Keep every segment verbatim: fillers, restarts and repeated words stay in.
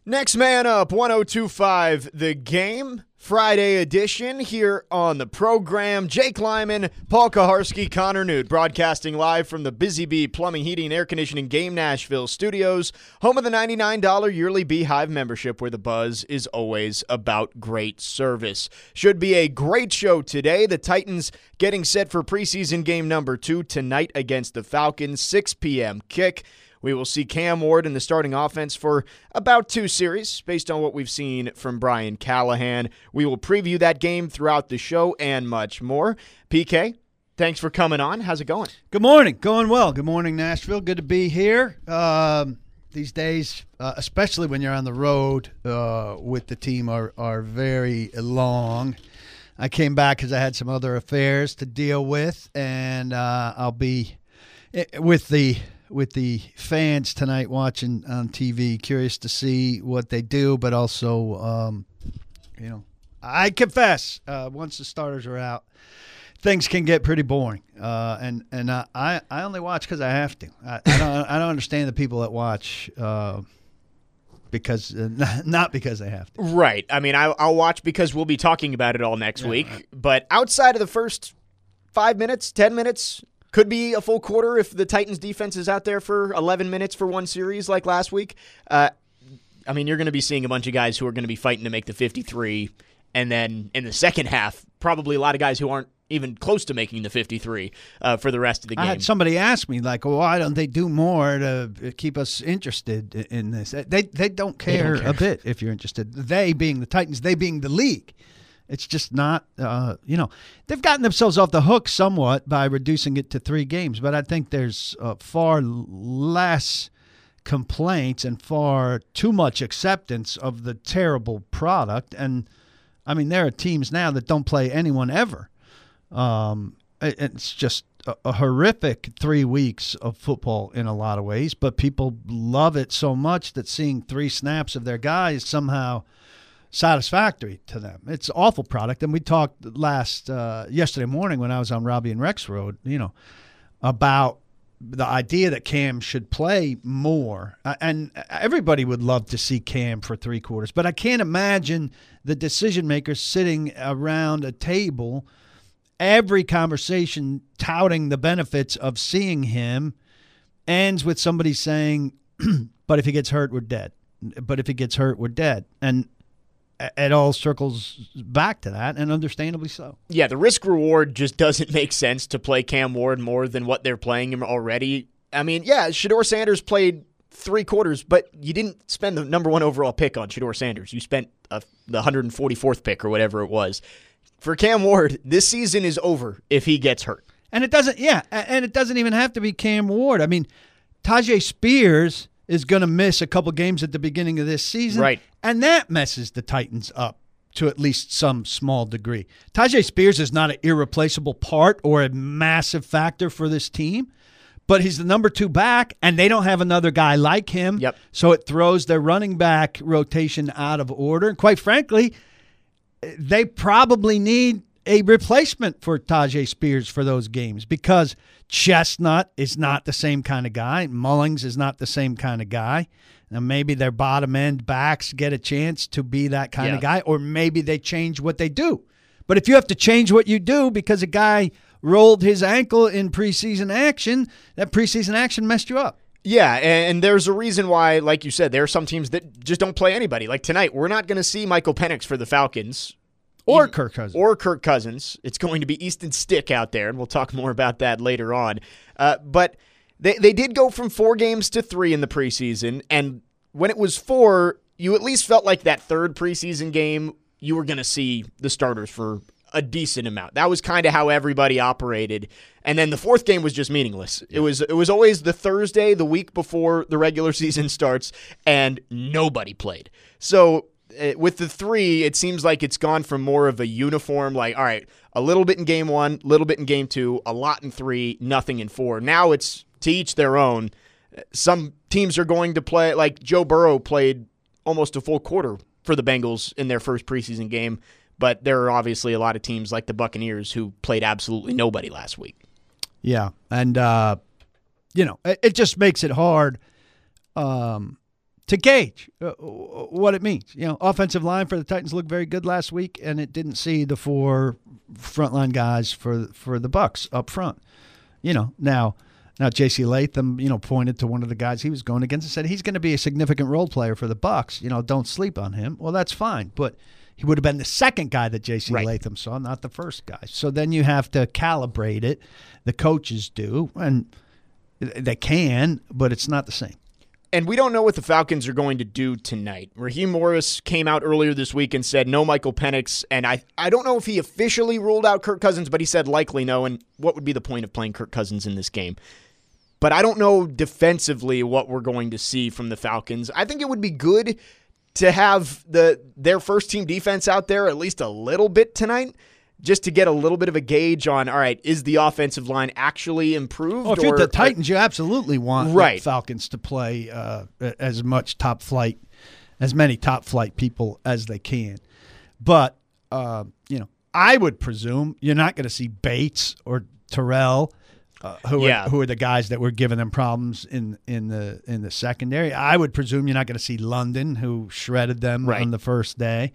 Next man up, one oh two point five The Game, Friday edition here on the program. Jake Lyman, Paul Kaharski, Connor Newt, broadcasting live from the Busy Bee Plumbing, Heating, and Air Conditioning Game Nashville studios, home of the ninety-nine dollars yearly Beehive membership, where the buzz is always about great service. Should be a great show today. The Titans getting set for preseason game number two tonight against the Falcons, six p.m. kick. We will see Cam Ward in the starting offense for about two series, based on what we've seen from Brian Callahan. We will preview that game throughout the show and much more. P K, thanks for coming on. How's it going? Good morning. Going well. Good morning, Nashville. Good to be here. Um, these days, uh, especially when you're on the road uh, with the team, are, are very long. I came back because I had some other affairs to deal with, and uh, I'll be with the – with the fans tonight watching on T V, curious to see what they do, but also, um, you know, I confess, uh, once the starters are out, things can get pretty boring. Uh, and and uh, I I only watch because I have to. I, I don't I don't understand the people that watch uh, because uh, not because they have to. Right. I mean, I, I'll watch because we'll be talking about it all next Yeah, week. right. But outside of the first five minutes, ten minutes. Could be a full quarter if the Titans defense is out there for eleven minutes for one series like last week. Uh, I mean, you're going to be seeing a bunch of guys who are going to be fighting to make the fifty-three. And then in the second half, probably a lot of guys who aren't even close to making the fifty-three uh, for the rest of the game. I had somebody ask me, like, well, why don't they do more to keep us interested in this? They, they don't care, They don't care. a bit if you're interested. They being the Titans, they being the league. It's just not, uh, you know, they've gotten themselves off the hook somewhat by reducing it to three games. But I think there's uh, far less complaints and far too much acceptance of the terrible product. And, I mean, there are teams now that don't play anyone ever. Um, it, it's just a, a horrific three weeks of football in a lot of ways. But people love it so much that seeing three snaps of their guys somehow – satisfactory to them. It's an awful product. And we talked last uh, yesterday morning when I was on Robbie and Rex Road, you know, about the idea that Cam should play more. Uh, and everybody would love to see Cam for three quarters. But I can't imagine the decision makers sitting around a table, every conversation touting the benefits of seeing him ends with somebody saying, but if he gets hurt, we're dead. But if he gets hurt, we're dead. And it all circles back to that, and understandably so. Yeah, the risk-reward just doesn't make sense to play Cam Ward more than what they're playing him already. I mean, yeah, Shedeur Sanders played three quarters, but you didn't spend the number one overall pick on Shedeur Sanders. You spent uh, the one hundred forty-fourth pick or whatever it was. For Cam Ward, this season is over if he gets hurt. And it doesn't, yeah, and it doesn't even have to be Cam Ward. I mean, Tyjae Spears is going to miss a couple games at the beginning of this season. Right. And that messes the Titans up to at least some small degree. Tyjae Spears is not an irreplaceable part or a massive factor for this team, but he's the number two back, and they don't have another guy like him. Yep. So it throws their running back rotation out of order. And quite frankly, they probably need a replacement for Tyjae Spears for those games because Chestnut is not the same kind of guy. Mullings is not the same kind of guy. Now, maybe their bottom-end backs get a chance to be that kind yeah. of guy, or maybe they change what they do. But if you have to change what you do because a guy rolled his ankle in preseason action, that preseason action messed you up. Yeah, and there's a reason why, like you said, there are some teams that just don't play anybody. Like tonight, we're not going to see Michael Penix for the Falcons. Or Kirk Cousins. Or Kirk Cousins. It's going to be Easton Stick out there, and we'll talk more about that later on. Uh, but they, they did go from four games to three in the preseason, and when it was four, you at least felt like that third preseason game, you were going to see the starters for a decent amount. That was kind of how everybody operated. And then the fourth game was just meaningless. Yeah. It was it was always the Thursday, the week before the regular season starts, and nobody played. So uh, with the three, it seems like it's gone from more of a uniform, like, all right, a little bit in game one, a little bit in game two, a lot in three, nothing in four. Now it's to each their own. Some teams are going to play, like Joe Burrow played almost a full quarter for the Bengals in their first preseason game, but there are obviously a lot of teams like the Buccaneers who played absolutely nobody last week. Yeah, and, uh, you know, it, it just makes it hard um, to gauge uh, what it means. You know, offensive line for the Titans looked very good last week, and it didn't see the four frontline guys for for the Bucs up front. You know, now now J C Latham, you know, pointed to one of the guys he was going against and said he's going to be a significant role player for the Bucs. You know, don't sleep on him. Well, that's fine, but he would have been the second guy that J C Right. Latham saw, not the first guy. So then you have to calibrate it. The coaches do, and they can, but it's not the same. And we don't know what the Falcons are going to do tonight. Raheem Morris came out earlier this week and said no Michael Penix, and I, I don't know if he officially ruled out Kirk Cousins, but he said likely no, and what would be the point of playing Kirk Cousins in this game? But I don't know defensively what we're going to see from the Falcons. I think it would be good to have the their first-team defense out there at least a little bit tonight, just to get a little bit of a gauge on, all right, is the offensive line actually improved? Oh, if you're the Titans, you absolutely want Right. the Falcons to play uh, as much top flight, as many top flight people as they can. But, uh, you know, I would presume you're not going to see Bates or Terrell, uh, who, Yeah. are, who are the guys that were giving them problems in, in the in the secondary. I would presume you're not going to see London, who shredded them Right. on the first day.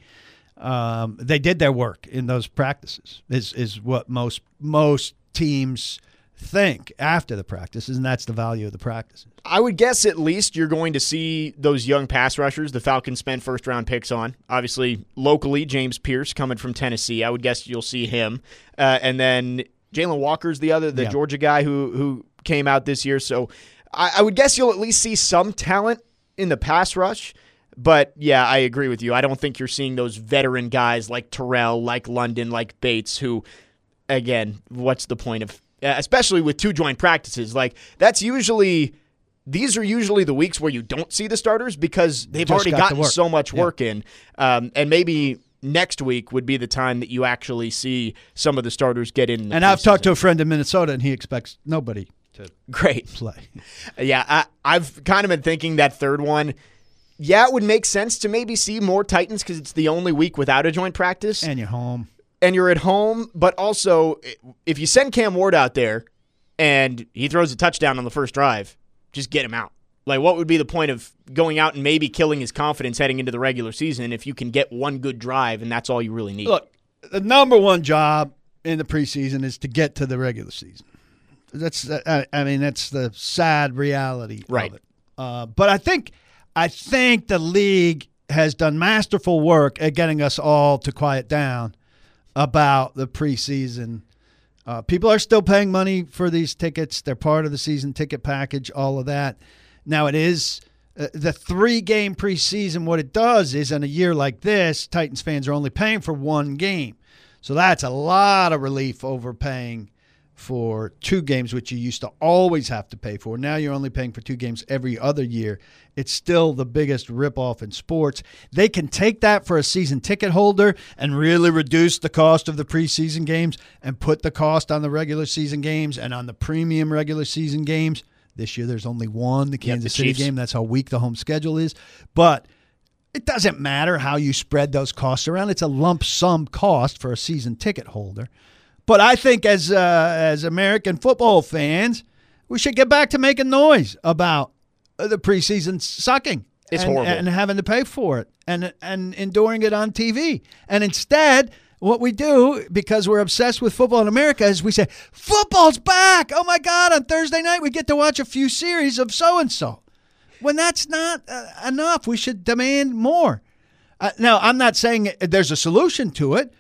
Um, they did their work in those practices, is is what most most teams think after the practices, and that's the value of the practices. I would guess at least you're going to see those young pass rushers the Falcons spend first-round picks on. Obviously, locally, James Pierce coming from Tennessee. I would guess you'll see him. Uh, and then Jalen Walker's the other, the Yeah. Georgia guy who who came out this year. So I, I would guess you'll at least see some talent in the pass rush. But, yeah, I agree with you. I don't think you're seeing those veteran guys like Terrell, like London, like Bates, who, again, what's the point of, especially with two joint practices? Like, that's usually, these are usually the weeks where you don't see the starters because they've Just already got to gotten work. so much Yeah. work in. Um, and maybe next week would be the time that you actually see some of the starters get in. in the And I've talked to preseason. a friend in Minnesota, and he expects nobody to Great. play. Yeah, I, I've kind of been thinking that third one, yeah, it would make sense to maybe see more Titans because it's the only week without a joint practice. And you're home. And you're at home, but also if you send Cam Ward out there and he throws a touchdown on the first drive, just get him out. Like, what would be the point of going out and maybe killing his confidence heading into the regular season if you can get one good drive and that's all you really need? Look, the number one job in the preseason is to get to the regular season. That's, I, I mean, that's the sad reality Right. of it. Uh, but I think, I think the league has done masterful work at getting us all to quiet down about the preseason. Uh, people are still paying money for these tickets. They're part of the season ticket package, all of that. Now, it is uh, the three-game preseason. What it does is, in a year like this, Titans fans are only paying for one game. So that's a lot of relief over paying for two games, which you used to always have to pay for. Now you're only paying for two games every other year. It's still the biggest ripoff in sports. They can take that for a season ticket holder and really reduce the cost of the preseason games and put the cost on the regular season games and on the premium regular season games. This year there's only one, the Kansas the City Chiefs. game. That's how weak the home schedule is. But it doesn't matter how you spread those costs around. It's a lump sum cost for a season ticket holder. But I think as uh, as American football fans, we should get back to making noise about the preseason sucking. It's and, horrible. and having to pay for it and and enduring it on T V. And instead, what we do, because we're obsessed with football in America, is we say, football's back. Oh, my God, on Thursday night we get to watch a few series of so-and-so. When that's not uh, enough, we should demand more. Uh, now, I'm not saying there's a solution to it,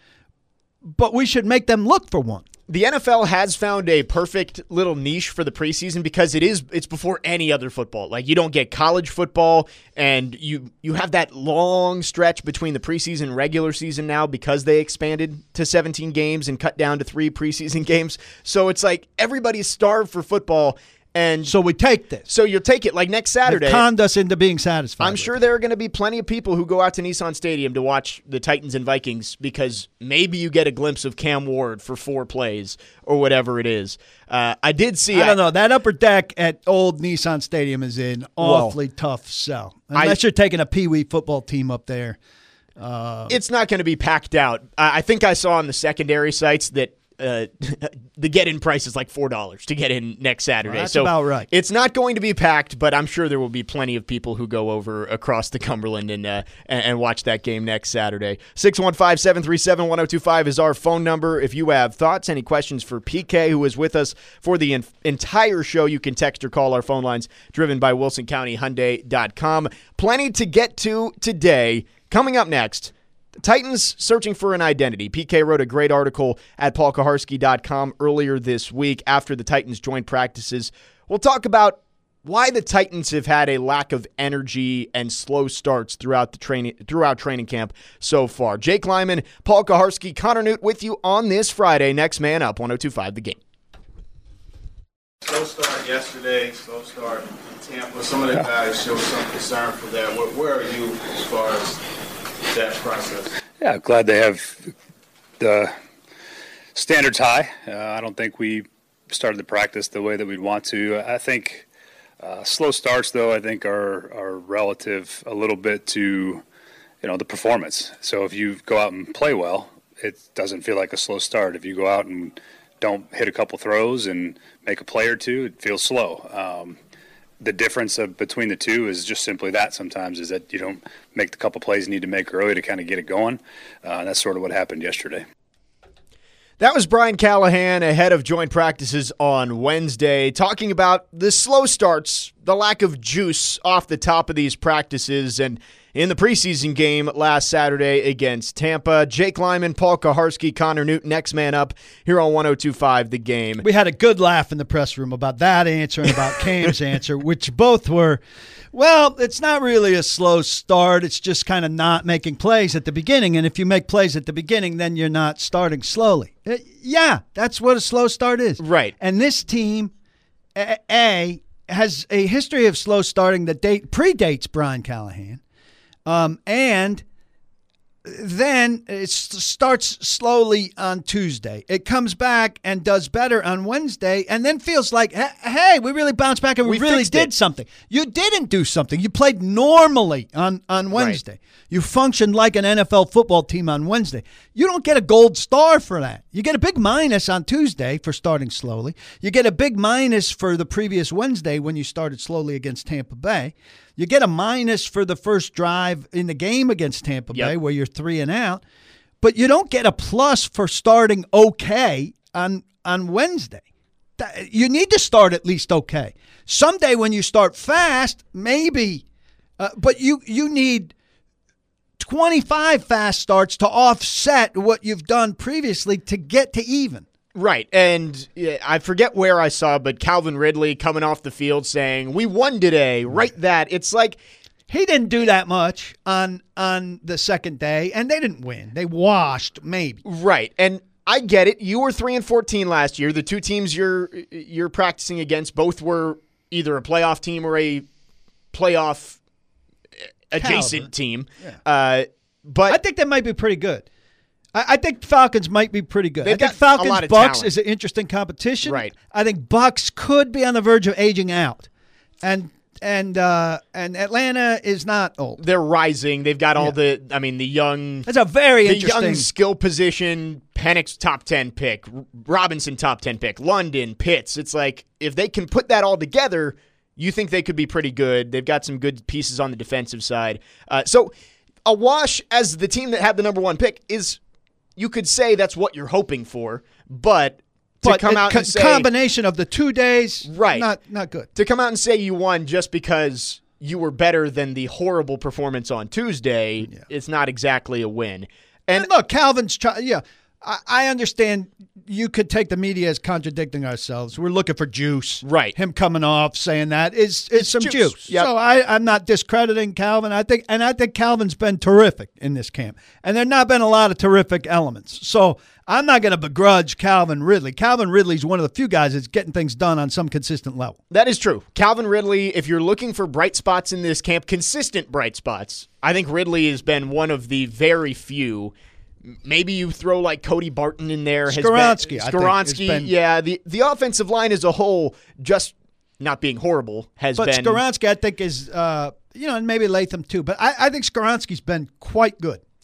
but we should make them look for one. The N F L has found a perfect little niche for the preseason because it is it's before any other football. Like, you don't get college football, and you you have that long stretch between the preseason and regular season now because they expanded to seventeen games and cut down to three preseason games. So it's like everybody's starved for football, and So we take this. so you'll take it like next Saturday. They've conned us into being satisfied. I'm with sure it. there are going to be plenty of people who go out to Nissan Stadium to watch the Titans and Vikings because maybe you get a glimpse of Cam Ward for four plays or whatever it is. Uh, I did see. I don't know. That upper deck at old Nissan Stadium is an awfully tough sell. Unless I- you're taking a Pee Wee football team up there. Uh, It's not going to be packed out. I I think I saw on the secondary sites that uh, the get-in price is like four dollars to get in next Saturday. Well, that's so about right. It's not going to be packed, but I'm sure there will be plenty of people who go over across the Cumberland and uh, and, and watch that game next Saturday. six one five, seven three seven, one oh two five is our phone number. If you have thoughts, any questions for P K, who is with us for the in- entire show, you can text or call our phone lines, driven by wilson county hyundai dot com. Plenty to get to today. Coming up next, the Titans searching for an identity. P K wrote a great article at paul kaharski dot com earlier this week after the Titans joined practices. We'll talk about why the Titans have had a lack of energy and slow starts throughout the training throughout training camp so far. Jake Lyman, Paul Kaharski, Connor Newt with you on this Friday. Next man up, one oh two five The Game. Slow start yesterday, slow start in Tampa. Some of the guys showed some concern for that. Where, where are you as far as that process? Yeah, glad they have the standards high. Uh, I don't think we started the practice the way that we'd want to. I think uh, slow starts, though, I think are are relative a little bit to, you know, the performance. So if you go out and play well, it doesn't feel like a slow start. If you go out and don't hit a couple throws and make a play or two, it feels slow. Um, the difference of, between the two is just simply that sometimes is that you don't make the couple plays you need to make early to kind of get it going. Uh, and that's sort of what happened yesterday. That was Brian Callahan ahead of joint practices on Wednesday, talking about the slow starts, the lack of juice off the top of these practices, and in the preseason game last Saturday against Tampa. Jake Lyman, Paul Kaharski, Connor Newt, next man up here on one oh two five The Game. We had a good laugh in the press room about that answer and about Cam's answer, which both were, well, it's not really a slow start. It's just kind of not making plays at the beginning. And if you make plays at the beginning, then you're not starting slowly. Uh, yeah, that's what a slow start is. Right. And this team, A, a has a history of slow starting that date predates Brian Callahan. Um, and then it starts slowly on Tuesday. It comes back and does better on Wednesday and then feels like, hey, we really bounced back and we, we really did it. something. You didn't do something. You played normally on, on Wednesday. Right. You functioned like an N F L football team on Wednesday. You don't get a gold star for that. You get a big minus on Tuesday for starting slowly. You get a big minus for the previous Wednesday when you started slowly against Tampa Bay. You get a minus for the first drive in the game against Tampa yep. Bay where you're three and out, but you don't get a plus for starting okay on on Wednesday. You need to start at least okay. Someday when you start fast, maybe, uh, but you you need twenty-five fast starts to offset what you've done previously to get to even. Right, and yeah, I forget where I saw, but Calvin Ridley coming off the field saying, we won today, right that. It's like he didn't do that much on on the second day, and they didn't win. They washed, maybe. Right, and I get it. You were three and fourteen last year. The two teams you're you're practicing against both were either a playoff team or a playoff adjacent Caliber. team. Yeah. Uh, but I think that might be pretty good. I think Falcons might be pretty good. They've I think got Falcons a lot of Bucks talent. is an interesting competition. Right. I think Bucks could be on the verge of aging out, and and uh, and Atlanta is not old. They're rising. They've got all yeah. the. I mean, the young. That's a very the interesting young skill position. Penix top ten pick. Robinson top ten pick. London, Pitts. It's like if they can put that all together, you think they could be pretty good. They've got some good pieces on the defensive side. Uh, so a wash as the team that had the number one pick is. You could say that's what you're hoping for, but to but come out co- and say combination of the two days, right? Not not good. To come out and say you won just because you were better than the horrible performance on Tuesday, yeah. it's not exactly a win. And, and look, Calvin's try- yeah. I, I understand you could take the media as contradicting ourselves. We're looking for juice. Right. Him coming off saying that is is some juice. juice. Yep. So I, I'm not discrediting Calvin. I think and I think Calvin's been terrific in this camp. And there've not been a lot of terrific elements. So I'm not going to begrudge Calvin Ridley. Calvin Ridley's one of the few guys that's getting things done on some consistent level. That is true. Calvin Ridley, if you're looking for bright spots in this camp, consistent bright spots, I think Ridley has been one of the very few. Maybe you throw like Cody Barton in there. Skoronski. Skoronski, been, yeah. The, the offensive line as a whole, just not being horrible, has but been. But Skoronski, I think, is, uh, you know, and maybe Latham too. But I, I think Skoronski's been quite good.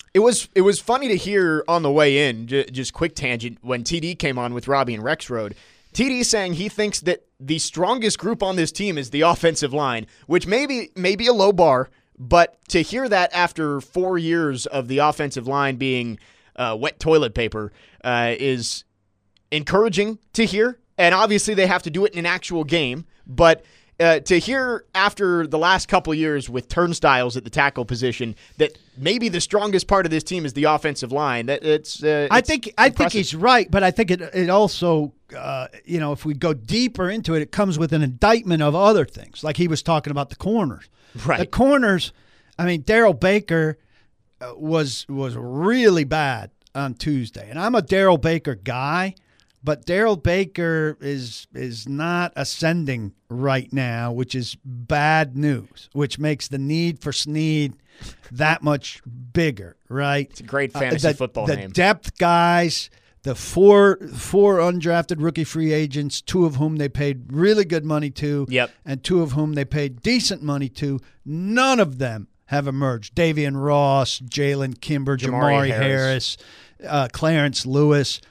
It was it was funny to hear on the way in, j- just quick tangent, when T D came on with Robbie and Rexroad. T D saying he thinks that the strongest group on this team is the offensive line, which may be, may be a low bar, but to hear that after four years of the offensive line being uh, wet toilet paper uh, is encouraging to hear. And obviously they have to do it in an actual game, but Uh, to hear after the last couple years with turnstiles at the tackle position that maybe the strongest part of this team is the offensive line, that it's, uh, I it's think I impressive. think he's right, but I think it it also uh, you know, if we go deeper into it, it comes with an indictment of other things. Like he was talking about the corners. Right. The corners. I mean, Darryl Baker uh, was was really bad on Tuesday, and I'm a Darryl Baker guy. But Darryl Baker is is not ascending right now, which is bad news, which makes the need for Snead that much bigger, right? It's a great fantasy uh, the, football the name. The depth guys, the four four undrafted rookie free agents, two of whom they paid really good money to, Yep. and two of whom they paid decent money to, none of them have emerged. Davian Ross, Jalen Kimber, Jamari Jamari, Harris. Harris, uh, Clarence Lewis.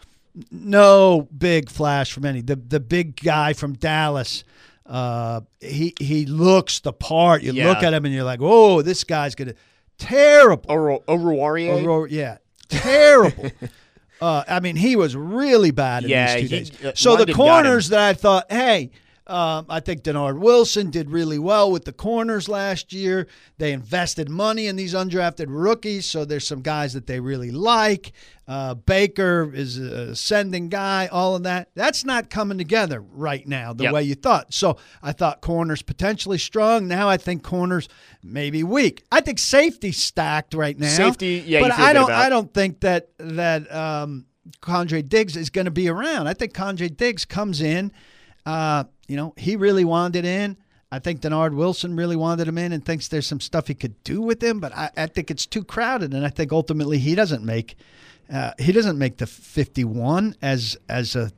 No big flash from any. The the big guy from Dallas, uh, he he looks the part. You Yeah. look at him and you're like, oh, this guy's gonna terrible. Oro- Oruwariye? Oro- yeah, terrible. uh, I mean, he was really bad in Yeah, these two he- days. uh, So London the got him. corners that I thought, hey. Um, I think Denard Wilson did really well with the corners last year. They invested money in these undrafted rookies, so there's some guys that they really like. Uh, Baker is a ascending guy, all of that. That's not coming together right now the Yep. way you thought. So I thought corners potentially strong. Now I think corners maybe weak. I think safety stacked right now. Safety, yeah, you but feel I good don't. about. I don't think that that um, Condre Diggs is going to be around. I think Condre Diggs comes in. Uh, you know, he really wanted in. I think Denard Wilson really wanted him in and thinks there's some stuff he could do with him, but I, I think it's too crowded, and I think ultimately he doesn't make uh, he doesn't make the fifty-one as as a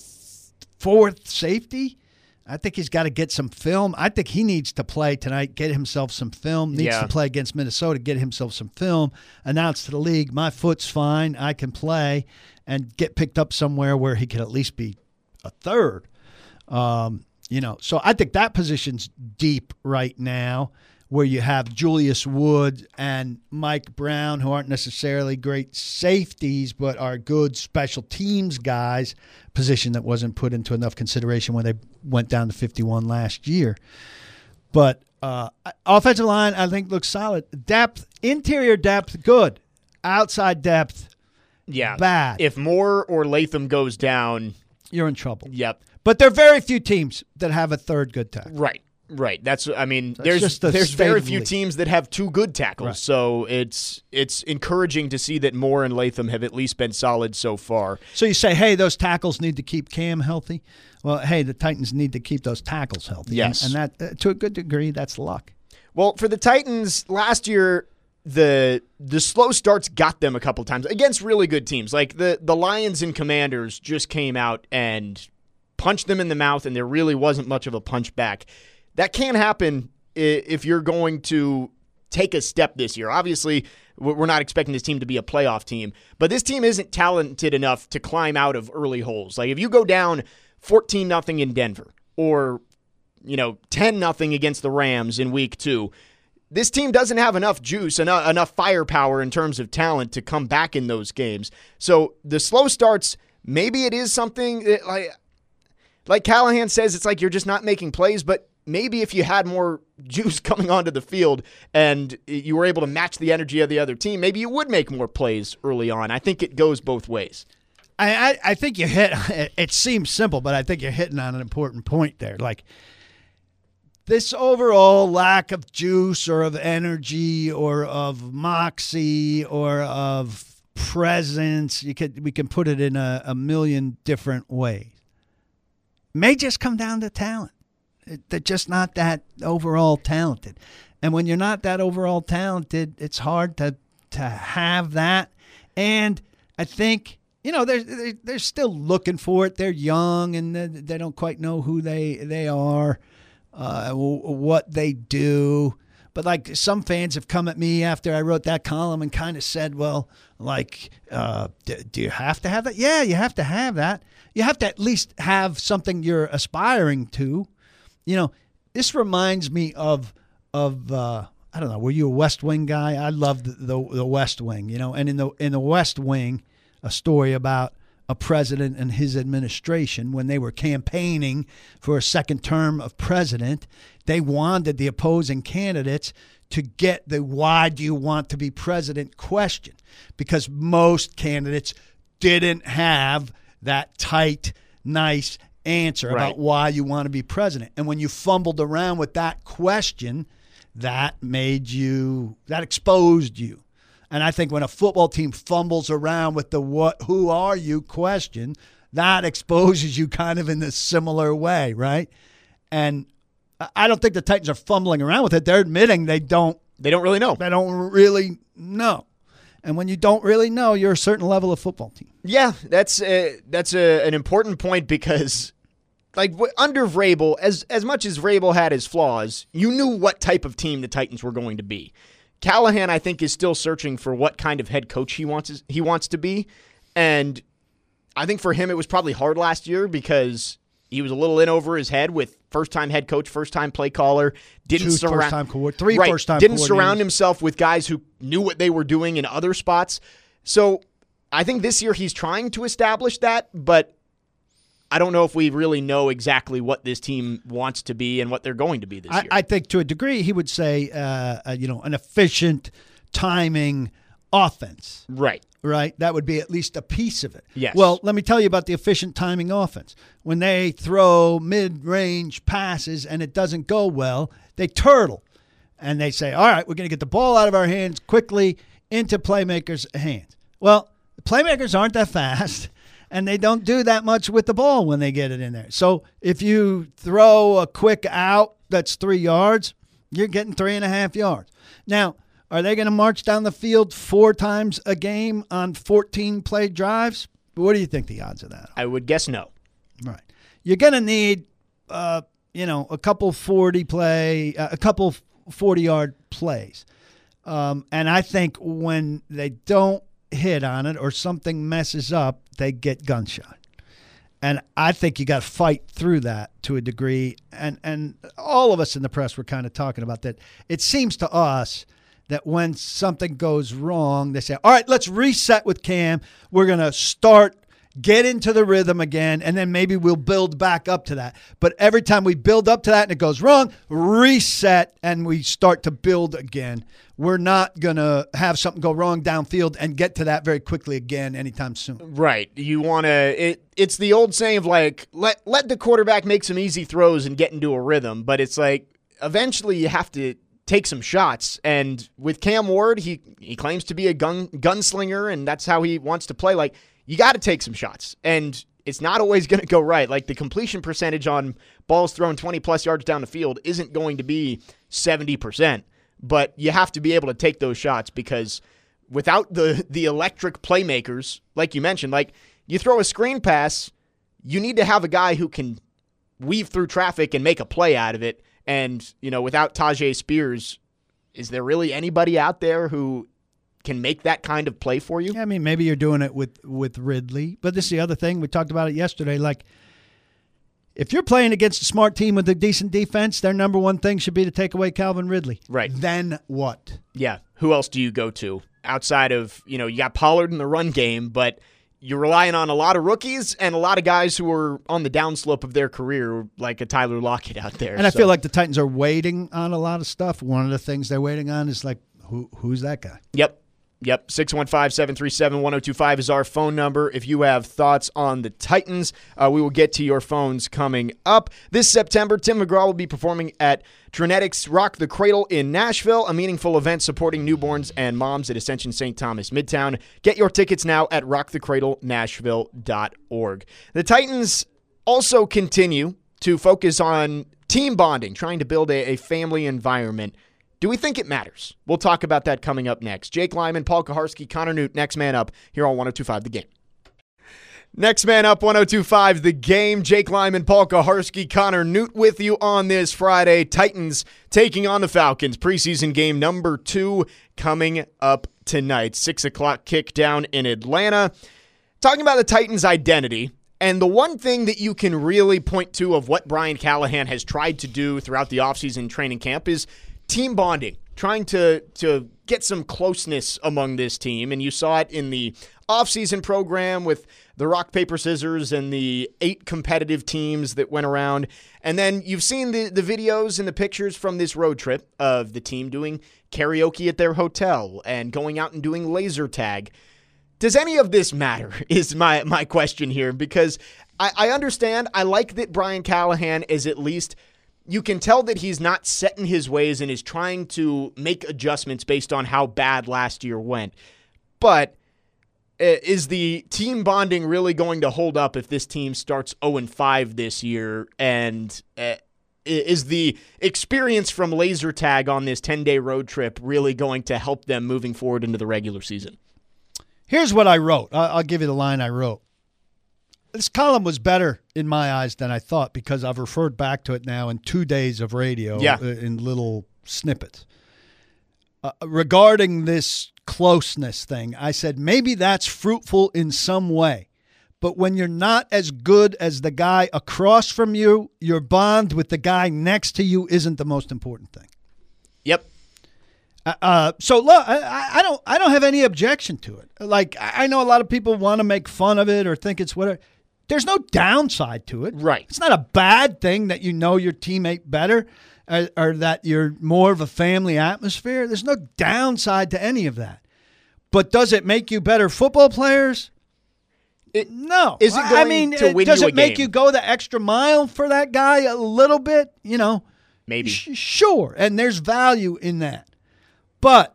fourth safety. I think he's got to get some film. I think he needs to play tonight, get himself some film, needs Yeah. to play against Minnesota, get himself some film, announce to the league, my foot's fine, I can play, and get picked up somewhere where he can at least be a third. Um, you know, so I think that position's deep right now, where you have Julius Wood and Mike Brown, who aren't necessarily great safeties, but are good special teams guys, position that wasn't put into enough consideration when they went down to fifty-one last year. But uh, offensive line, I think, looks solid. Depth, interior depth, good. Outside depth, Yeah. bad. If Moore or Latham goes down, You're in trouble. yep. But there are very few teams that have a third good tackle. Right. Right. That's I mean, That's there's just the there's state very of the few league. teams that have two good tackles. Right. So it's it's encouraging to see that Moore and Latham have at least been solid so far. So you say, hey, those tackles need to keep Cam healthy. Well, hey, the Titans need to keep those tackles healthy. Yes. And, and that, uh, to a good degree, that's luck. Well, for the Titans last year, the the slow starts got them a couple times against really good teams. Like the the Lions and Commanders just came out and punched them in the mouth, and there really wasn't much of a punch back. That can happen if you're going to take a step this year. Obviously, we're not expecting this team to be a playoff team, but this team isn't talented enough to climb out of early holes. Like if you go down fourteen nothing in Denver or, you know, ten nothing against the Rams in week two, this team doesn't have enough juice, enough, enough firepower in terms of talent to come back in those games. So the slow starts, maybe it is something that, like, like Callahan says, it's like you're just not making plays, but maybe if you had more juice coming onto the field and you were able to match the energy of the other team, maybe you would make more plays early on. I think it goes both ways. I, I, I think you hit – it seems simple, but I think you're hitting on an important point there. Like this overall lack of juice or of energy or of moxie or of presence, you could we can put it in a, a million different ways, may just come down to talent. They're just not that overall talented. And when you're not that overall talented, it's hard to to have that. And I think, you know, they're, they're still looking for it. They're young and they don't quite know who they, they are, uh, what they do. But like some fans have come at me after I wrote that column and kind of said, well, like, uh, d- do you have to have that? Yeah, you have to have that. You have to at least have something you're aspiring to. You know, this reminds me of, of uh, I don't know, were you a West Wing guy? I loved the, the, the West Wing, you know, and in the in the West Wing, a story about a president and his administration, when they were campaigning for a second term of president, they wanted the opposing candidates to get the why do you want to be president question, because most candidates didn't have that tight, nice answer Right. about why you want to be president. And when you fumbled around with that question, that made you, that exposed you. And I think when a football team fumbles around with the what, who are you question, that exposes you kind of in a similar way, right? And I don't think the Titans are fumbling around with it. They're admitting they don't. They don't really know. They don't really know. And when you don't really know, you're a certain level of football team. Yeah, that's a, that's a, an important point because, like, w- under Vrabel, as as much as Vrabel had his flaws, you knew what type of team the Titans were going to be. Callahan, I think, is still searching for what kind of head coach he wants he wants to be, and I think for him it was probably hard last year because he was a little in over his head with first-time head coach, first-time play caller. Didn't Two surround first-time co- three right, first-time Didn't coordinators. surround himself with guys who knew what they were doing in other spots. So I think this year he's trying to establish that, but I don't know if we really know exactly what this team wants to be and what they're going to be this I, year. I think to a degree he would say, uh, uh, you know, an efficient timing offense. right. Right? That would be at least a piece of it. Yes. Well, let me tell you about the efficient timing offense. When they throw mid-range passes and it doesn't go well, they turtle. And they say, all right, we're going to get the ball out of our hands quickly into playmakers' hands. Well, the playmakers aren't that fast, and they don't do that much with the ball when they get it in there. So if you throw a quick out that's three yards, you're getting three and a half yards. Now, are they going to march down the field four times a game on fourteen play drives? What do you think the odds of that are? I would guess no. Right. You're going to need, uh, you know, a couple forty play, uh, a couple forty-yard plays. Um, and I think when they don't hit on it or something messes up, they get gunshot. And I think you got to fight through that to a degree. And, and all of us in the press were kind of talking about that. It seems to us that when something goes wrong, they say, all right, let's reset with Cam. We're going to start, get into the rhythm again, and then maybe we'll build back up to that. But every time we build up to that and it goes wrong, reset and we start to build again. We're not going to have something go wrong downfield and get to that very quickly again anytime soon. Right. You want to it it's the old saying of like let let the quarterback make some easy throws and get into a rhythm, but it's like eventually you have to take some shots. And with Cam Ward, he he claims to be a gun gunslinger and that's how he wants to play. Like you got to take some shots. And it's not always going to go right. Like the completion percentage on balls thrown twenty plus yards down the field isn't going to be seventy percent. But you have to be able to take those shots because without the the electric playmakers, like you mentioned, like you throw a screen pass, you need to have a guy who can weave through traffic and make a play out of it. And, you know, without Tajay Spears, is there really anybody out there who can make that kind of play for you? Yeah, I mean, maybe you're doing it with, with Ridley. But this is the other thing. We talked about it yesterday. Like, if you're playing against a smart team with a decent defense, their number one thing should be to take away Calvin Ridley. Right. Then what? Yeah. Who else do you go to outside of, you know, you got Pollard in the run game, but you're relying on a lot of rookies and a lot of guys who are on the downslope of their career, like a Tyler Lockett out there. And I So- feel like the Titans are waiting on a lot of stuff. One of the things they're waiting on is like, who who's that guy? Yep. Yep, six one five, seven three seven, one oh two five is our phone number. If you have thoughts on the Titans, uh, we will get to your phones coming up. This September, Tim McGraw will be performing at Trinetics Rock the Cradle in Nashville, a meaningful event supporting newborns and moms at Ascension Saint Thomas Midtown. Get your tickets now at rock the cradle nashville dot org. The Titans also continue to focus on team bonding, trying to build a, a family environment. Do we think it matters? We'll talk about that coming up next. Jake Lyman, Paul Kaharski, Connor Newt, next man up here on one oh two five The Game. Next man up, one oh two point five The Game. Jake Lyman, Paul Kaharski, Connor Newt with you on this Friday. Titans taking on the Falcons. Preseason game number two coming up tonight. Six o'clock kick down in Atlanta. Talking about the Titans' identity, and the one thing that you can really point to of what Brian Callahan has tried to do throughout the offseason training camp is team bonding, trying to, to get some closeness among this team. And you saw it in the offseason program with the rock, paper, scissors and the eight competitive teams that went around. And then you've seen the, the videos and the pictures from this road trip of the team doing karaoke at their hotel and going out and doing laser tag. Does any of this matter is my, my question here, because I, I understand. I like that Brian Callahan is at least, you can tell that he's not set in his ways and is trying to make adjustments based on how bad last year went. But is the team bonding really going to hold up if this team starts oh and five this year? And uh, is the experience from laser tag on this ten-day road trip really going to help them moving forward into the regular season? Here's what I wrote. I'll give you the line I wrote. This column was better in my eyes than I thought because I've referred back to it now in two days of radio yeah. in little snippets. Uh, regarding this closeness thing, I said maybe that's fruitful in some way. But when you're not as good as the guy across from you, your bond with the guy next to you isn't the most important thing. Yep. Uh, so look, I, I don't, I don't have any objection to it. Like I know a lot of people want to make fun of it or think it's whatever. There's no downside to it. Right. It's not a bad thing that you know your teammate better or, or that you're more of a family atmosphere. There's no downside to any of that. But does it make you better football players? It, no. Is it going I mean, to win does you it a make game? you go the extra mile for that guy a little bit? You know, maybe. Sh- sure. And there's value in that. But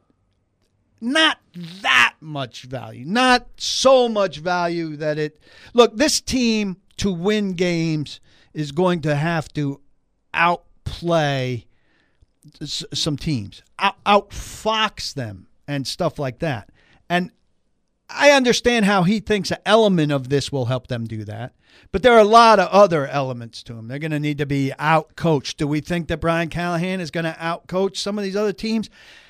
not that much value, not so much value that it – look, this team to win games is going to have to outplay s- some teams, out, outfox them and stuff like that. And I understand how he thinks an element of this will help them do that. But there are a lot of other elements to them. They're going to need to be out-coached. Do we think that Brian Callahan is going to out-coach some of these other teams?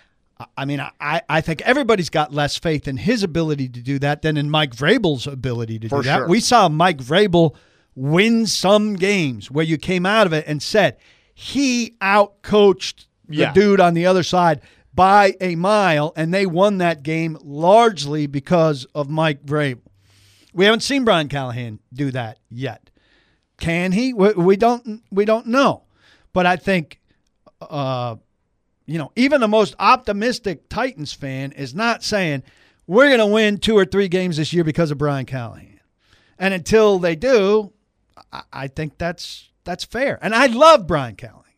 I mean, I, I think everybody's got less faith in his ability to do that than in Mike Vrabel's ability to For do that. sure. We saw Mike Vrabel win some games where you came out of it and said he out-coached the Yeah. dude on the other side by a mile, and they won that game largely because of Mike Vrabel. We haven't seen Brian Callahan do that yet. Can he? We, we don't. We don't know. But I think. Uh, You know, even the most optimistic Titans fan is not saying we're going to win two or three games this year because of Brian Callahan. And until they do, I, I think that's that's fair. And I love Brian Callahan,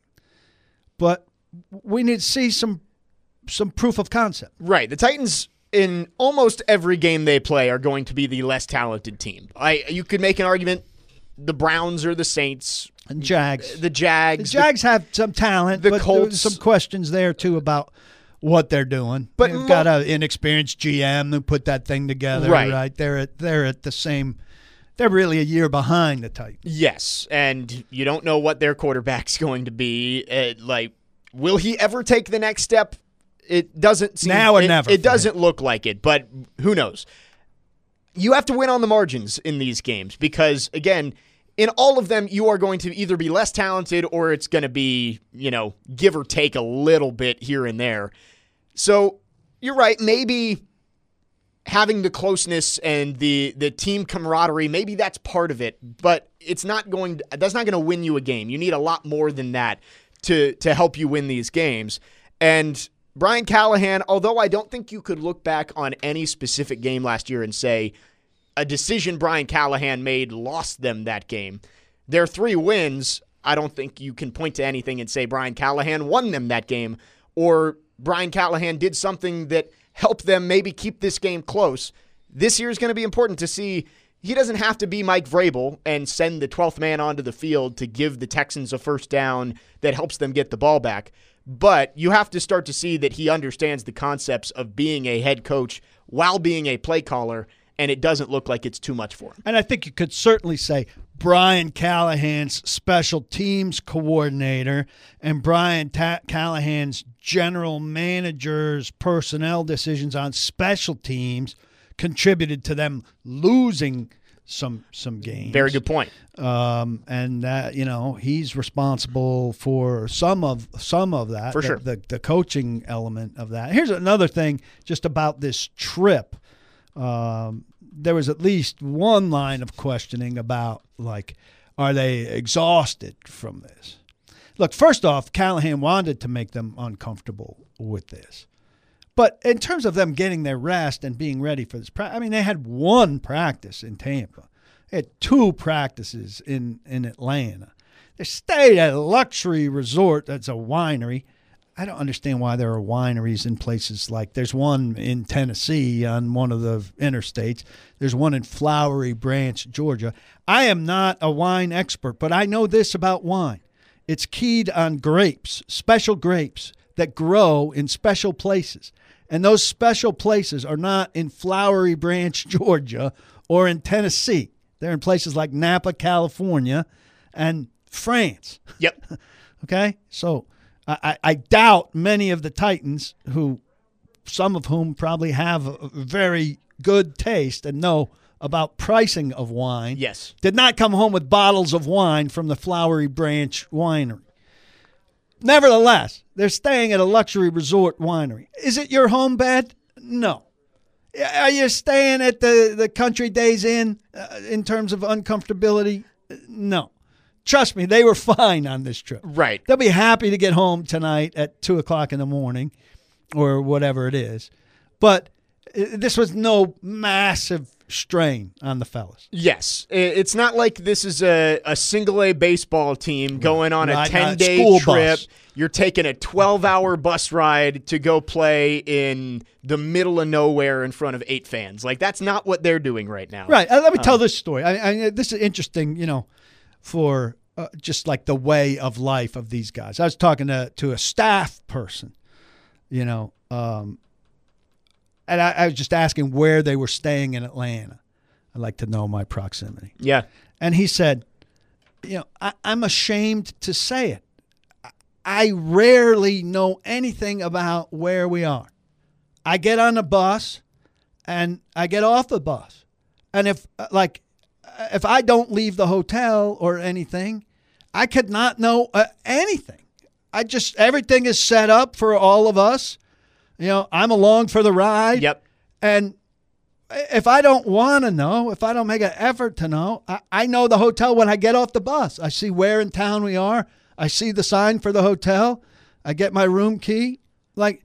but we need to see some some proof of concept. Right. The Titans, in almost every game they play, are going to be the less talented team. I you could make an argument the Browns or the Saints. And Jags. The Jags. The Jags have some talent, the but Colts. there's some questions there, too, about what they're doing. But They've mo- got an inexperienced G M who put that thing together, Right. right? They're at, they're at the same – they're really a year behind the Titans. Yes, and you don't know what their quarterback's going to be. Uh, like, will he ever take the next step? It doesn't seem – Now or it, never It for doesn't look like it, but who knows? You have to win on the margins in these games because, again – in all of them, you are going to either be less talented or it's going to be, you know, give or take a little bit here and there. So you're right. Maybe having the closeness and the the team camaraderie, maybe that's part of it. But it's not going. That's not going to win you a game. You need a lot more than that to to help you win these games. And Brian Callahan, although I don't think you could look back on any specific game last year and say, a decision Brian Callahan made lost them that game. Their three wins, I don't think you can point to anything and say Brian Callahan won them that game, or Brian Callahan did something that helped them maybe keep this game close. This year is going to be important to see. He doesn't have to be Mike Vrabel and send the twelfth man onto the field to give the Texans a first down that helps them get the ball back. But you have to start to see that he understands the concepts of being a head coach while being a play caller. and it doesn't look like it's too much for him. And I think you could certainly say Brian Callahan's special teams coordinator and Brian Ta- Callahan's general manager's personnel decisions on special teams contributed to them losing some some games. Very good point. Um, and that, you know, he's responsible for some of some of that. For the, sure. The, the coaching element of that. Here's another thing just about this trip. Um, there was at least one line of questioning about, like, are they exhausted from this? Look, first off, Callahan wanted to make them uncomfortable with this. But in terms of them getting their rest and being ready for this, I mean, they had one practice in Tampa. They had two practices in, in Atlanta. They stayed at a luxury resort that's a winery. I don't understand why there are wineries in places like, there's one in Tennessee on one of the interstates. There's one in Flowery Branch, Georgia. I am not a wine expert, but I know this about wine. It's keyed on grapes, special grapes that grow in special places. And those special places are not in Flowery Branch, Georgia, or in Tennessee. They're in places like Napa, California, and France. Yep. Okay? So I, I doubt many of the Titans, who some of whom probably have a very good taste and know about pricing of wine, Yes. did not come home with bottles of wine from the Flowery Branch winery. Nevertheless, they're staying at a luxury resort winery. Is it your home bed? No. Are you staying at the, the Country Days Inn uh, in terms of uncomfortability? No. Trust me, they were fine on this trip. Right. They'll be happy to get home tonight at two o'clock in the morning or whatever it is. But uh, this was no massive strain on the fellas. Yes. I- It's not like this is a, a single-A baseball team going on Right, a not ten-day school trip. bus. You're taking a twelve-hour bus ride to go play in the middle of nowhere in front of eight fans. Like, that's not what they're doing right now. Right. Uh, let me tell this story. I, I, this is interesting, you know, for uh, just like the way of life of these guys. I was talking to, to a staff person, you know, um, and I, I was just asking where they were staying in Atlanta. I'd like to know my proximity. Yeah. And he said, you know, I, I'm ashamed to say it. I rarely know anything about where we are. I get on the bus and I get off the bus. And if, like, if I don't leave the hotel or anything, I could not know uh, anything. I just, everything is set up for all of us. You know, I'm along for the ride. Yep. And if I don't want to know, if I don't make an effort to know, I, I know the hotel when I get off the bus. I see where in town we are. I see the sign for the hotel. I get my room key. Like,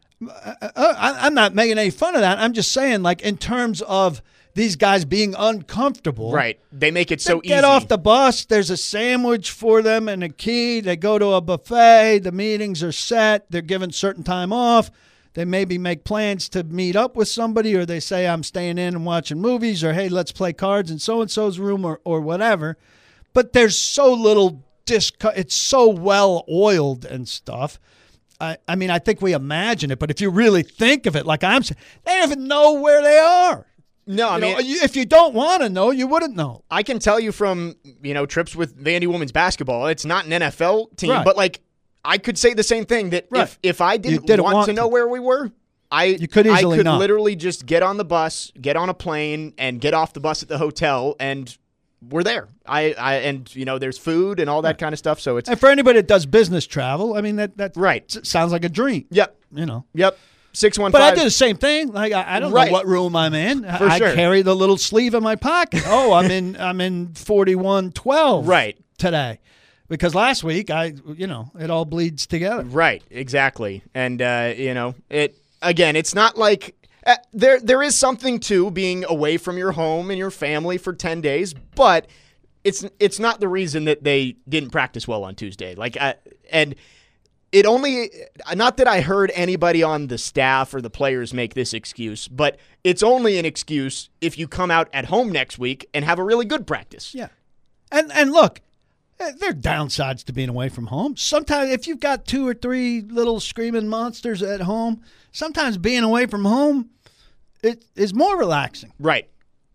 I, I, I'm not making any fun of that. I'm just saying, like, in terms of these guys being uncomfortable. Right. They make it so They get easy. off the bus. There's a sandwich for them and a key. They go to a buffet. The meetings are set. They're given certain time off. They maybe make plans to meet up with somebody, or they say, I'm staying in and watching movies, or, hey, let's play cards in so-and-so's room, or, or whatever. But there's so little disc. It's so well oiled and stuff. I, I mean, I think we imagine it, but if you really think of it, like I'm saying, they don't even know where they are. No, I You mean, know, you- if you don't want to know, you wouldn't know. I can tell you from, you know, trips with Vandy women's basketball, it's not an N F L team, Right. but, like, I could say the same thing, that Right. if, if I didn't, didn't want, want to know to. where we were, I You could I easily could not. literally just get on the bus, get on a plane, and get off the bus at the hotel, and we're there. I, I and, you know, there's food and all that kind of stuff, so it's And for anybody that does business travel, I mean, that, that right. s- sounds like a dream, Yep, you know. yep. six one But I five. do the same thing. Like I, I don't Right. know what room I'm in. For I sure. carry the little sleeve in my pocket. Oh, I'm in I'm in forty-one twelve Right. today. Because last week I you know, it all bleeds together. Right, exactly. And, uh, you know, it again, it's not like uh, there there is something to being away from your home and your family for ten days, but it's it's not the reason that they didn't practice well on Tuesday. Like, I, and it only, not that I heard anybody on the staff or the players make this excuse, but it's only an excuse if you come out at home next week and have a really good practice. Yeah. And and look, eh, there are downsides to being away from home. Sometimes if you've got two or three little screaming monsters at home, sometimes being away from home it is more relaxing. Right.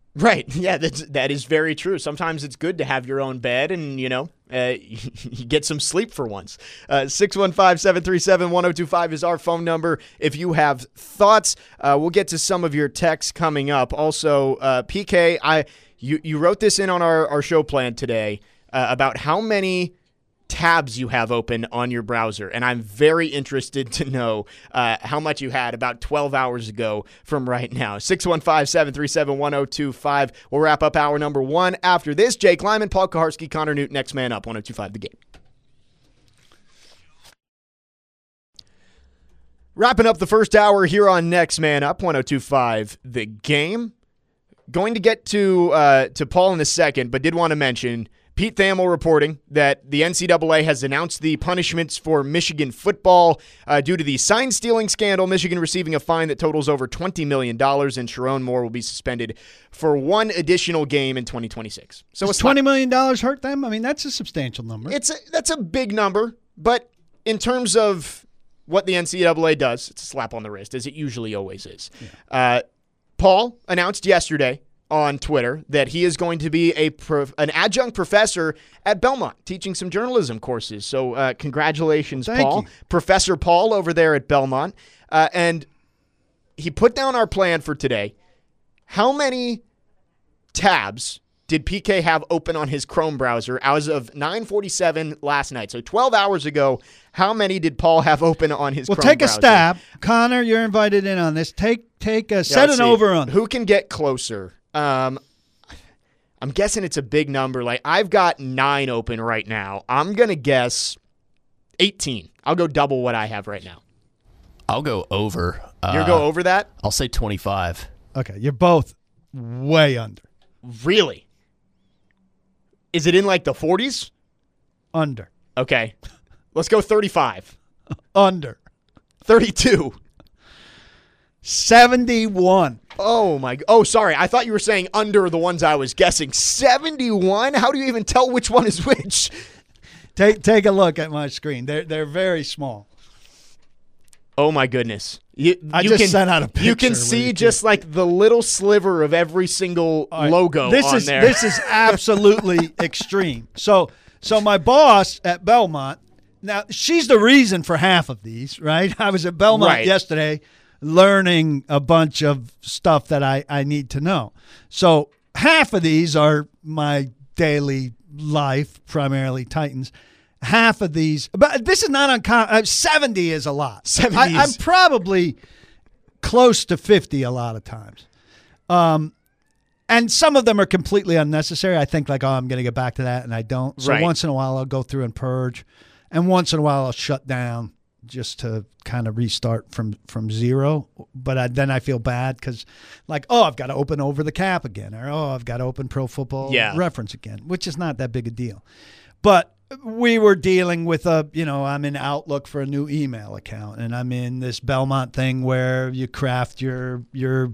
Right. Yeah, that's, that is very true. Sometimes it's good to have your own bed and, you know, uh, you get some sleep for once. Uh, six one five, seven three seven, one oh two five is our phone number. If you have thoughts, uh, we'll get to some of your texts coming up. Also, uh, P K, I you, you wrote this in on our, our show plan today uh, about how many tabs you have open on your browser, and I'm very interested to know uh, how much you had about twelve hours ago from right now. six one five, seven three seven, one oh two five. We'll wrap up hour number one after this. Jake Lyman, Paul Kaharski, Connor Newton, next man up, one oh two five The Game. Wrapping up the first hour here on Next Man Up, one oh two five The Game. Going to get to uh, to Paul in a second, but did want to mention Pete Thamel reporting that the N C double A has announced the punishments for Michigan football uh, due to the sign-stealing scandal. Michigan receiving a fine that totals over twenty million dollars, and Sharon Moore will be suspended for one additional game in twenty twenty-six. So Does it's twenty million dollars hurt them? I mean, that's a substantial number. It's a, that's a big number, but in terms of what the N C double A does, it's a slap on the wrist, as it usually always is. Yeah. Uh, Paul announced yesterday on Twitter that he is going to be a prof- an adjunct professor at Belmont, teaching some journalism courses. So uh, congratulations, Thank Paul. you. Professor Paul over there at Belmont. Uh, and he put down our plan for today. How many tabs did P K have open on his Chrome browser as of nine forty-seven last night? So twelve hours ago, how many did Paul have open on his well, Chrome take browser? a stab. Connor, you're invited in on this. Take take a Yeah, set let's an see. over on. Who can get closer? Um, I'm guessing it's a big number. Like, I've got nine open right now. I'm going to guess eighteen. I'll go double what I have right now. I'll go over. You'll Uh, go over that? I'll say twenty-five. Okay, you're both way under. Really? Is it in like the forties? Under. Okay. Let's go thirty-five. Under. thirty-two. seventy-one. Oh, my. Oh, sorry. I thought you were saying under the ones I was guessing. seventy-one? How do you even tell which one is which? Take take a look at my screen. They're they're very small. Oh, my goodness. You, I you just can, sent out a picture. You can where see you just like the little sliver of every single All right, logo this on is, there. This is absolutely extreme. So so my boss at Belmont, now she's the reason for half of these, right? I was at Belmont Right. yesterday learning a bunch of stuff that I, I need to know. So half of these are my daily life, primarily Titans. Half of these, but this is not uncommon. Uh, seventy is a lot. seventy I, I'm is- probably close to fifty a lot of times. Um, and some of them are completely unnecessary. I think like, oh, I'm going to get back to that, and I don't. So Right. once in a while, I'll go through and purge, and once in a while, I'll shut down just to kind of restart from from zero. But I, then I feel bad because, like, oh, I've got to open Over the Cap again, or oh, I've got to open Pro Football Yeah. Reference again, which is not that big a deal. But we were dealing with a, you know, I'm in Outlook for a new email account, and I'm in this Belmont thing where you craft your your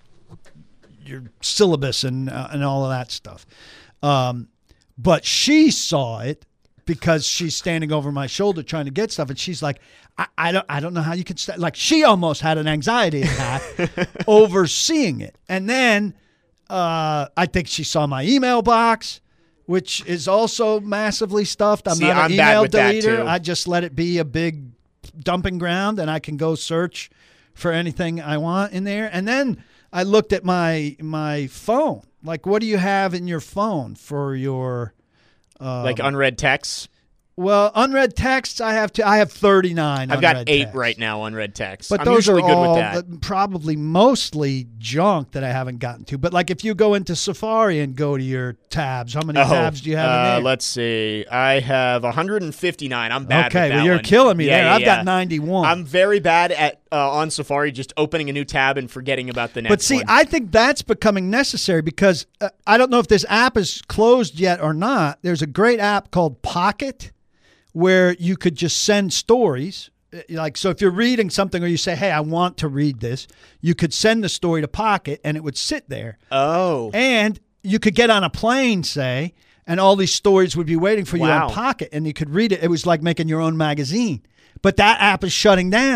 your syllabus and uh, and all of that stuff. Um, but she saw it because she's standing over my shoulder trying to get stuff, and she's like, I, I don't I don't know how you could st-. Like, she almost had an anxiety attack overseeing it. And then uh, I think she saw my email box, which is also massively stuffed. I'm See, not an I'm bad email with that, deleter. too. I just let it be a big dumping ground, and I can go search for anything I want in there. And then I looked at my my phone. Like, what do you have in your phone for your um, like unread texts. well, unread texts? I have to. I have thirty-nine. I've got unread eight texts. right now unread texts. But I'm those usually are good all with that. the- probably mostly junk that I haven't gotten to. But like, if you go into Safari and go to your tabs, how many Oh, tabs do you have uh, in there? Let's see. I have one hundred fifty-nine. I'm bad okay, with that well, you're one. killing me Yeah, there. yeah, I've yeah. got ninety-one. I'm very bad at uh, on Safari just opening a new tab and forgetting about the next But see, one. I think that's becoming necessary because uh, I don't know if this app is closed yet or not. There's a great app called Pocket where you could just send stories. Uh, Like, so if you're reading something or you say, hey, I want to read this, you could send the story to Pocket and it would sit there. oh. And you could get on a plane, say, and all these stories would be waiting for you Wow. on Pocket and you could read it. It was like making your own magazine. But that app is shutting down.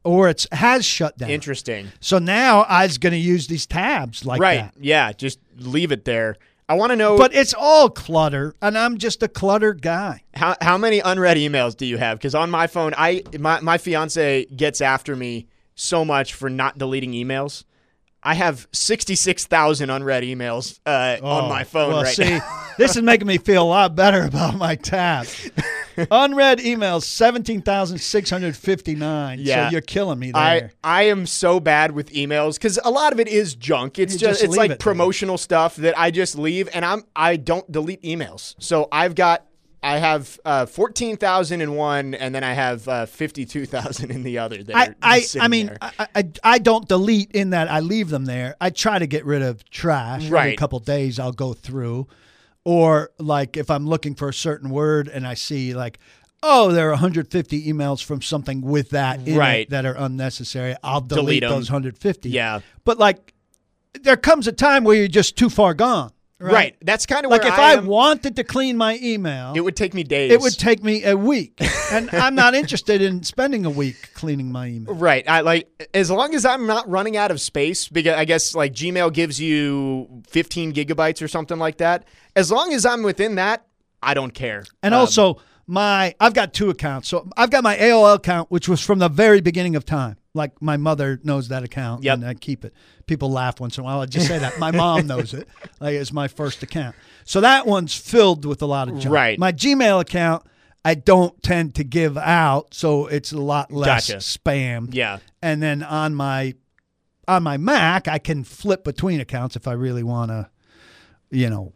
or it has shut down. Interesting. So now I was going to use these tabs like right. that. Yeah, just leave it there. I want to know. But it's all clutter, and I'm just a clutter guy. How how many unread emails do you have? Because on my phone, I my, my fiance gets after me so much for not deleting emails. I have sixty-six thousand unread emails uh, Oh, on my phone well, right see, now. This is making me feel a lot better about my tabs. Unread emails, seventeen thousand six hundred fifty-nine. Yeah. So you're killing me I, there. I am so bad with emails because a lot of it is junk. It's You just, just it's leave like it there. promotional stuff that I just leave, and I'm I don't delete emails. So I've got I have uh, fourteen thousand one, and then I have uh, fifty-two thousand in the other. That I, are I, sitting I mean, there. I, I, I don't delete in that I leave them there. I try to get rid of trash. Every Right. couple days I'll go through. Or like if I'm looking for a certain word and I see like, oh, there are one hundred fifty emails from something with that in Right. it that are unnecessary, I'll delete, Delete 'em. those one hundred fifty. Yeah. But like there comes a time where you're just too far gone. Right. Right. That's kind of Like where if I, I am. wanted to clean my email, It would take me days. it would take me a week. And I'm not interested in spending a week cleaning my email. Right. I like as long as I'm not running out of space, because I guess like Gmail gives you fifteen gigabytes or something like that. As long as I'm within that, I don't care. And Um, also my I've got two accounts. So I've got my A O L account, which was from the very beginning of time. Like my mother knows that account Yep. and I keep it. People laugh once in a while. I just say that. My mom knows it. Like it's my first account. So that one's filled with a lot of junk. Right. My Gmail account I don't tend to give out, so it's a lot less Gotcha. spam. yeah. And then on my on my Mac, I can flip between accounts if I really want to, you know,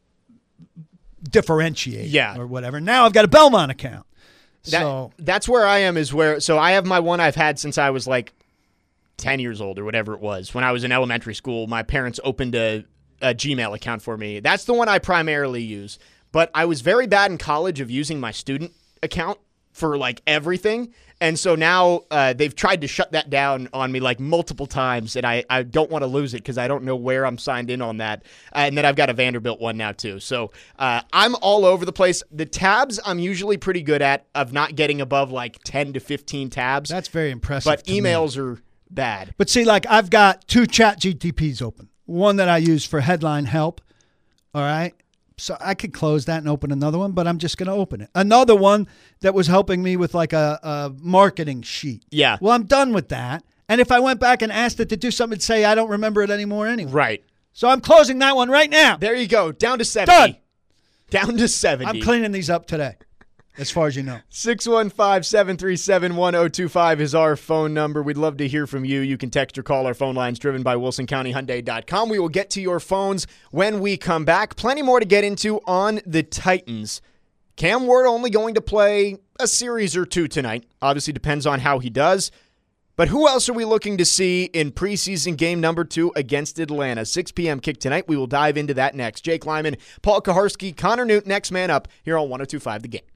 differentiate Yeah. or whatever. Now I've got a Belmont account. That, so that's where I am is where so I have my one I've had since I was like ten years old or whatever it was. When I was in elementary school, my parents opened a, a Gmail account for me. That's the one I primarily use. But I was very bad in college of using my student account for like everything. And so now uh, they've tried to shut that down on me like multiple times, and I, I don't want to lose it because I don't know where I'm signed in on that. Uh, and then I've got a Vanderbilt one now too. So uh, I'm all over the place. The tabs I'm usually pretty good at of not getting above like ten to fifteen tabs. that's very impressive. But to me. emails are bad. But see, like I've got two Chat G T Ps open. One that I use for headline help. All right. So I could close that and open another one, but I'm just going to open it. Another one that was helping me with like a, a marketing sheet. Yeah. Well, I'm done with that. And if I went back and asked it to do something, it'd say I don't remember it anymore anyway. Right. So I'm closing that one right now. There you go. Down to seventy. Done. Down to seventy. I'm cleaning these up today, as far as you know. six one five, seven three seven, one zero two five is our phone number. We'd love to hear from you. You can text or call our phone lines driven by Wilson County Hyundai dot com. We will get to your phones when we come back. Plenty more to get into on the Titans. Cam Ward only going to play a series or two tonight. Obviously depends on how he does. But who else are we looking to see in preseason game number two against Atlanta? six p.m. kick tonight. We will dive into that next. Jake Lyman, Paul Kaharski, Connor Newt, next man up here on one oh two point five The Game.